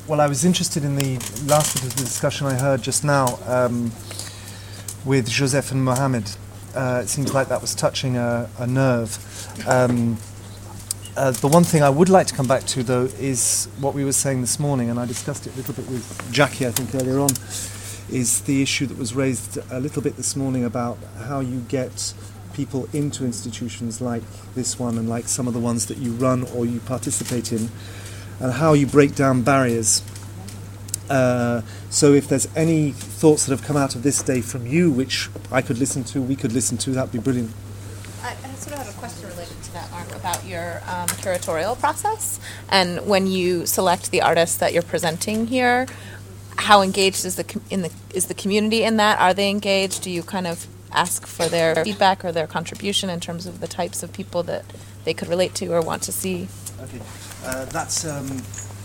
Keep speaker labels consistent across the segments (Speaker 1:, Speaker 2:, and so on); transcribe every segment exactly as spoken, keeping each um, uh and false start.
Speaker 1: well, I was interested in the last bit of the discussion I heard just now um, with Joseph and Mohammed. Uh, it seems like that was touching a, a nerve. Um, uh, the one thing I would like to come back to, though, is what we were saying this morning, and I discussed it a little bit with Jackie, I think, earlier on, is the issue that was raised a little bit this morning about how you get people into institutions like this one and like some of the ones that you run or you participate in, and how you break down barriers. Uh, so if there's any thoughts that have come out of this day from you, which I could listen to, we could listen to, that'd be brilliant.
Speaker 2: I, I sort of have a question related to that, Mark, about your um, curatorial process. And when you select the artists that you're presenting here, how engaged is the com- in the is the community in that? Are they engaged? Do you kind of ask for their feedback or their contribution in terms of the types of people that they could relate to or want to see?
Speaker 1: Okay, uh, that's um,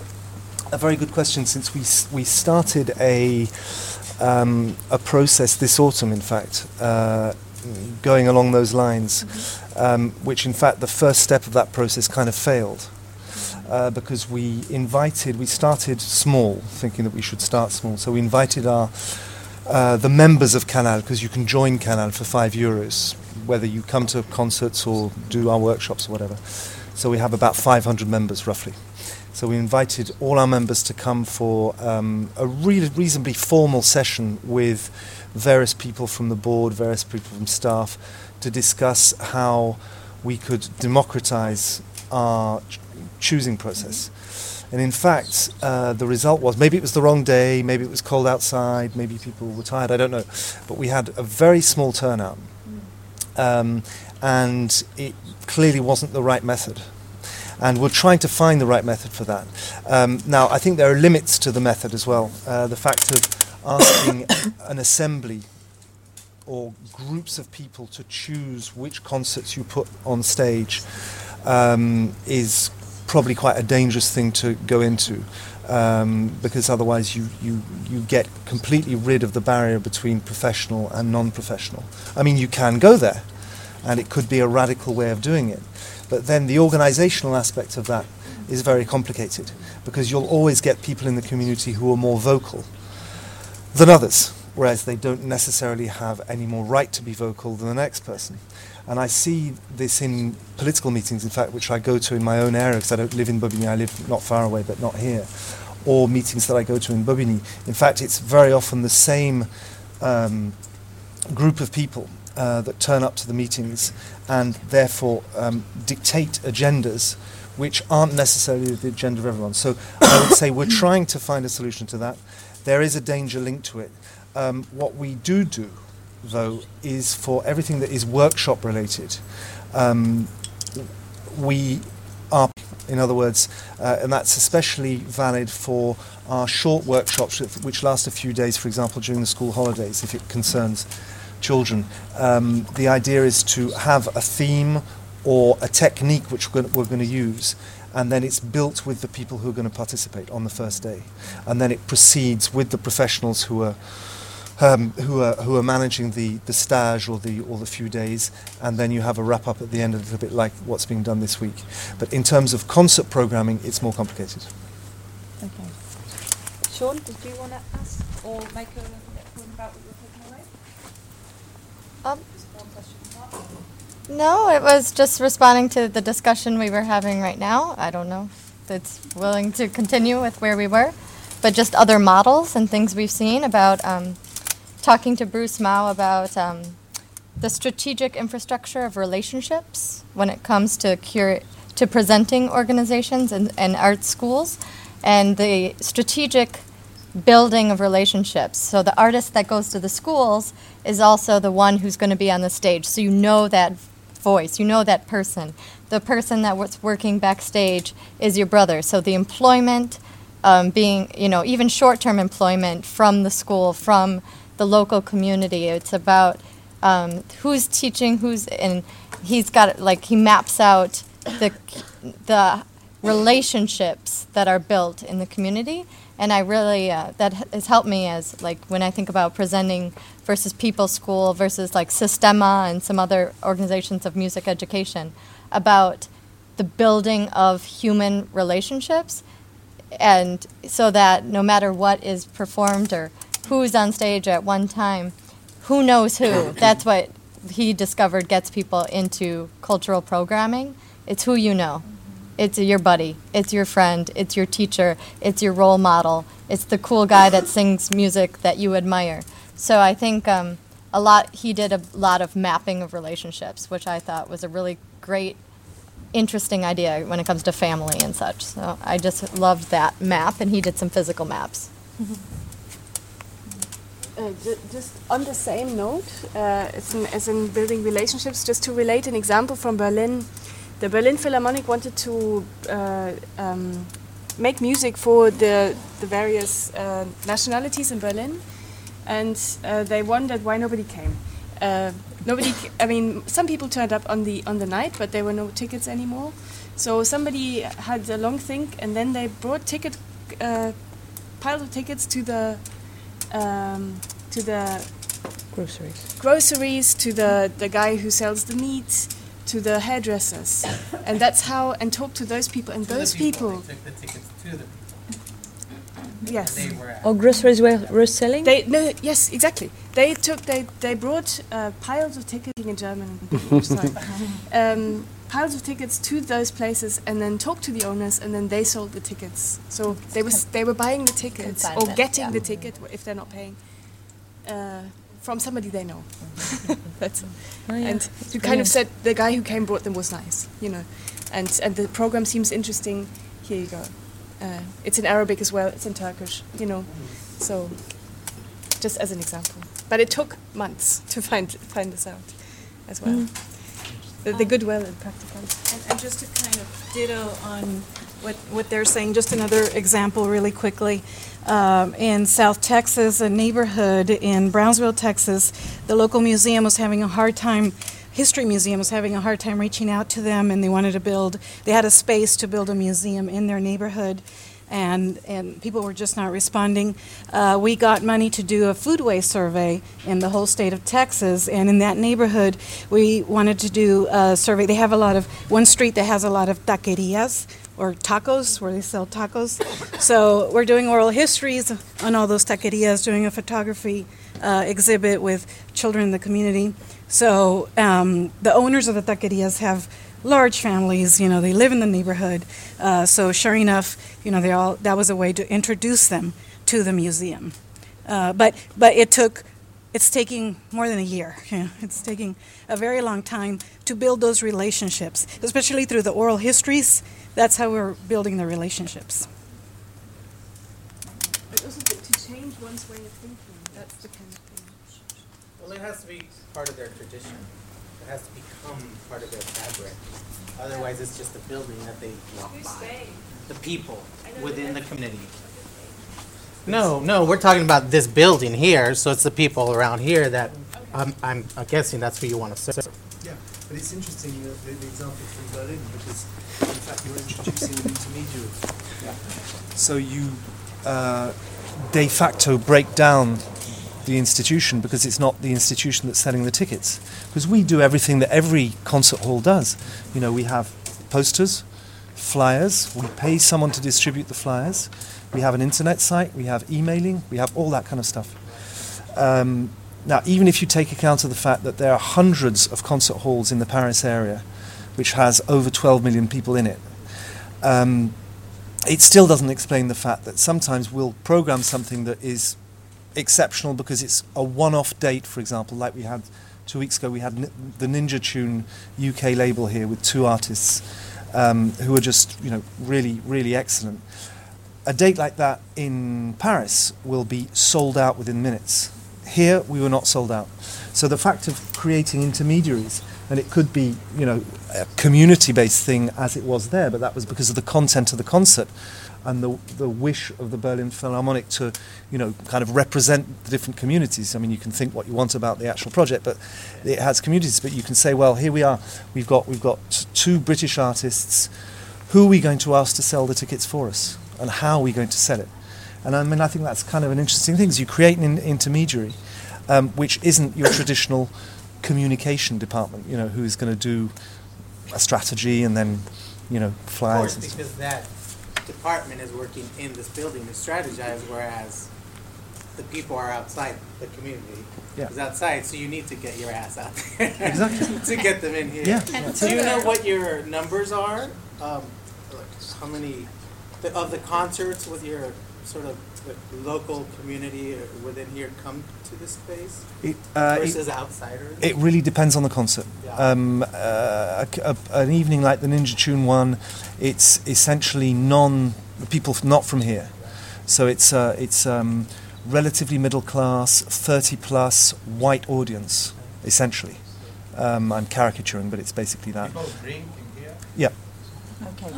Speaker 1: a very good question. Since we s- we started a um, a process this autumn, in fact, uh, going along those lines, mm-hmm. um, which in fact the first step of that process kind of failed. Uh, because we invited, we started small, thinking that we should start small. So we invited our uh, the members of Canal, because you can join Canal for five euros, whether you come to concerts or do our workshops or whatever. So we have about five hundred members roughly. So we invited all our members to come for um, a really reasonably formal session with various people from the board, various people from staff, to discuss how we could democratize our ch- choosing process. And in fact, uh, the result was, maybe it was the wrong day, maybe it was cold outside, maybe people were tired, I don't know. But we had a very small turnout. Um, and it clearly wasn't the right method. And we're trying to find the right method for that. Um, now, I think there are limits to the method as well. Uh, the fact of asking an assembly or groups of people to choose which concerts you put on stage um, is probably quite a dangerous thing to go into, um, because otherwise you, you, you get completely rid of the barrier between professional and non-professional. I mean, you can go there, and it could be a radical way of doing it. But then the organizational aspect of that is very complicated, because you'll always get people in the community who are more vocal than others, whereas they don't necessarily have any more right to be vocal than the next person. And I see this in political meetings, in fact, which I go to in my own area, because I don't live in Bobigny, I live not far away, but not here, or meetings that I go to in Bobigny. In fact, it's very often the same um, group of people uh, that turn up to the meetings and therefore um, dictate agendas which aren't necessarily the agenda of everyone. So I would say we're trying to find a solution to that. There is a danger linked to it. Um, what we do do, though, is for everything that is workshop related, um, we are, in other words, uh, and that's especially valid for our short workshops which last a few days, for example, during the school holidays, if it concerns children. Um, the idea is to have a theme or a technique which we're going to use, and then it's built with the people who are going to participate on the first day, and then it proceeds with the professionals who are Um, who are who are managing the, the stage or the or the few days, and then you have a wrap up at the end, a little bit like what's being done this week. But in terms of concert programming, it's more complicated.
Speaker 3: Okay. Sean, did you want to ask or make a point about what you're taking away?
Speaker 4: Um, no, it was just responding to the discussion we were having right now. I don't know if it's willing to continue with where we were, but just other models and things we've seen about. Um, talking to Bruce Mao about um, the strategic infrastructure of relationships when it comes to cura- to presenting organizations and, and art schools, and the strategic building of relationships. So the artist that goes to the schools is also the one who's going to be on the stage. So you know that voice, you know that person. The person that was working backstage is your brother. So the employment um, being, you know, even short-term employment from the school, from the local community. It's about um, who's teaching, who's, and he's got, like, he maps out the the relationships that are built in the community. And I really, uh, that has helped me as, like, when I think about presenting versus People's School versus, like, Sistema and some other organizations of music education, about the building of human relationships. and so that no matter what is performed or who's on stage at one time, who knows who. That's what he discovered gets people into cultural programming. It's who you know. It's your buddy. It's your friend. It's your teacher. It's your role model. It's the cool guy that sings music that you admire. So I think um, a lot. He did a lot of mapping of relationships, which I thought was a really great, interesting idea when it comes to family and such. So I just loved that map, and he did some physical maps.
Speaker 5: Uh, ju- just on the same note, uh, as, in, as in building relationships, just to relate an example from Berlin, the Berlin Philharmonic wanted to uh, um, make music for the, the various uh, nationalities in Berlin, and uh, they wondered why nobody came. Uh, nobody, c- I mean, some people turned up on the on the night, but there were no tickets anymore. So somebody had a long think, and then they brought ticket uh, piles of tickets to the um, to the
Speaker 3: Groceries.
Speaker 5: groceries, to the the guy who sells the meat, to the hairdressers, and that's how and talk to those people and those people.
Speaker 6: They took the tickets to the people.
Speaker 5: Yes.
Speaker 6: They were at
Speaker 3: Or groceries were, were selling?
Speaker 5: They no yes exactly. They took they they brought uh, piles of tickets in German. Sorry. um, piles of tickets to those places and then talked to the owners and then they sold the tickets. So they was they were buying the tickets or
Speaker 2: Consignment,
Speaker 5: getting
Speaker 2: yeah.
Speaker 5: the ticket if they're not paying uh, from somebody they know. That's
Speaker 3: Oh, yeah.
Speaker 5: and you kind of said the guy who came brought them was nice, you know, and and the program seems interesting. Here you go. Uh, it's in Arabic as well. It's in Turkish, you know. So just as an example, but it took months to find find this out as well. The, the goodwill and practical.
Speaker 7: And, and just to kind of ditto on what, what they're saying, just another example really quickly. Um, in South Texas, a neighborhood in Brownsville, Texas, the local museum was having a hard time, history museum was having a hard time reaching out to them, and they wanted to build, they had a space to build a museum in their neighborhood. And, and people were just not responding. Uh, we got money to do a foodway survey in the whole state of Texas, and in that neighborhood, we wanted to do a survey. They have a lot of, one street that has a lot of taquerias, or tacos, where they sell tacos. So we're doing oral histories on all those taquerias, doing a photography uh, exhibit with children in the community. So um, the owners of the taquerias have large families, you know, they live in the neighborhood. Uh, so sure enough, you know, they all that was a way to introduce them to the museum. Uh, but but it took, it's taking more than a year. You know, it's taking a very long time to build those relationships, especially through the oral histories. That's how we're building the relationships.
Speaker 5: But also to, to change one's way of thinking. That's the kind of thing.
Speaker 6: Well, it has to be part of their tradition. It has to become part of their fabric. Otherwise, it's just a building that they walk by. The people within the community. No, no, we're talking about this building here, so it's the people around here that I'm, I'm guessing that's who you want to serve.
Speaker 1: Yeah, but it's interesting the, the, the example from Berlin because, in fact, you're introducing an intermediary. Yeah. So you uh, de facto break down the institution because it's not the institution that's selling the tickets. Because we do everything that every concert hall does. You know, we have posters, flyers, we pay someone to distribute the flyers, we have an internet site, we have emailing, we have all that kind of stuff. Um, now, even if you take account of the fact that there are hundreds of concert halls in the Paris area, which has over twelve million people in it, um, it still doesn't explain the fact that sometimes we'll program something that is exceptional because it's a one-off date, for example, like we had two weeks ago. We had Ni- the Ninja Tune U K label here with two artists um, who are just, you know, really, really excellent. A date like that in Paris will be sold out within minutes. Here, we were not sold out. So the fact of creating intermediaries, and it could be, you know, a community-based thing as it was there, but that was because of the content of the concert and the the wish of the Berlin Philharmonic to, you know, kind of represent the different communities. I mean, you can think what you want about the actual project, but it has communities. But you can say, well, here we are. We've got we've got t- two British artists. Who are we going to ask to sell the tickets for us, and how are we going to sell it? And I mean, I think that's kind of an interesting thing. Is you create an in- intermediary, um, which isn't your traditional communication department. You know, who is going to do a strategy and then, you know,
Speaker 6: Of
Speaker 1: flyers.
Speaker 6: course,
Speaker 1: and stuff.
Speaker 6: because that department is working in this building to strategize, whereas the people are outside the community.
Speaker 1: Yeah.
Speaker 6: Is outside, so you need to get your ass out there.
Speaker 1: Exactly.
Speaker 6: To get them in here.
Speaker 1: Yeah.
Speaker 6: Do you know what your numbers are? Um, like how many the, of the concerts with your sort of like, local community within here come to this space
Speaker 1: It, uh, it-
Speaker 6: versus outsiders?
Speaker 1: It really depends on the concert.
Speaker 6: Yeah.
Speaker 1: Um, uh, a, a, an evening like the Ninja Tune one, it's essentially non people f- not from here, so it's uh, it's um, relatively middle class, thirty plus white audience, essentially. Um, I'm caricaturing, but it's basically that.
Speaker 8: People drink in here?
Speaker 1: Yeah.
Speaker 3: Okay.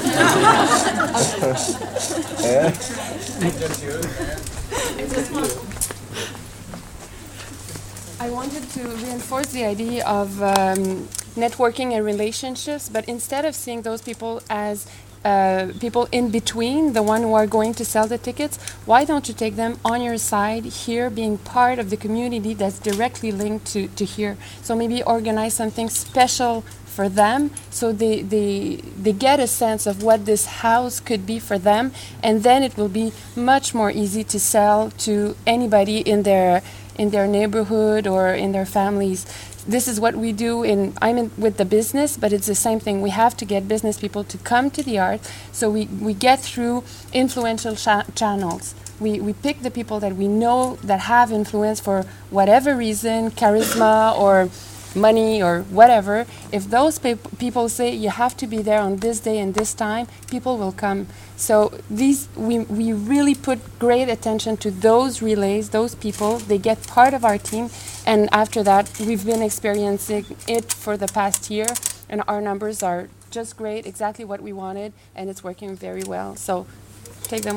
Speaker 8: Just you,
Speaker 5: I wanted to reinforce the idea of um, networking and relationships, but instead of seeing those people as uh, people in between, the one who are going to sell the tickets, why don't you take them on your side here, being part of the community that's directly linked to, to here? So maybe organize something special for them, so they, they they get a sense of what this house could be for them, and then it will be much more easy to sell to anybody in their in their neighborhood or in their families. This is what we do in, I'm in with the business, but it's the same thing. We have to get business people to come to the art, so we, we get through influential cha- channels. We, we pick the people that we know that have influence for whatever reason, charisma or money or whatever. If those pe- people say you have to be there on this day and this time, people will come. So these we, we really put great attention to those relays, those people. They get part of our team, and after that we've been experiencing it for the past year, and our numbers are just great, exactly what we wanted, and it's working very well. So take them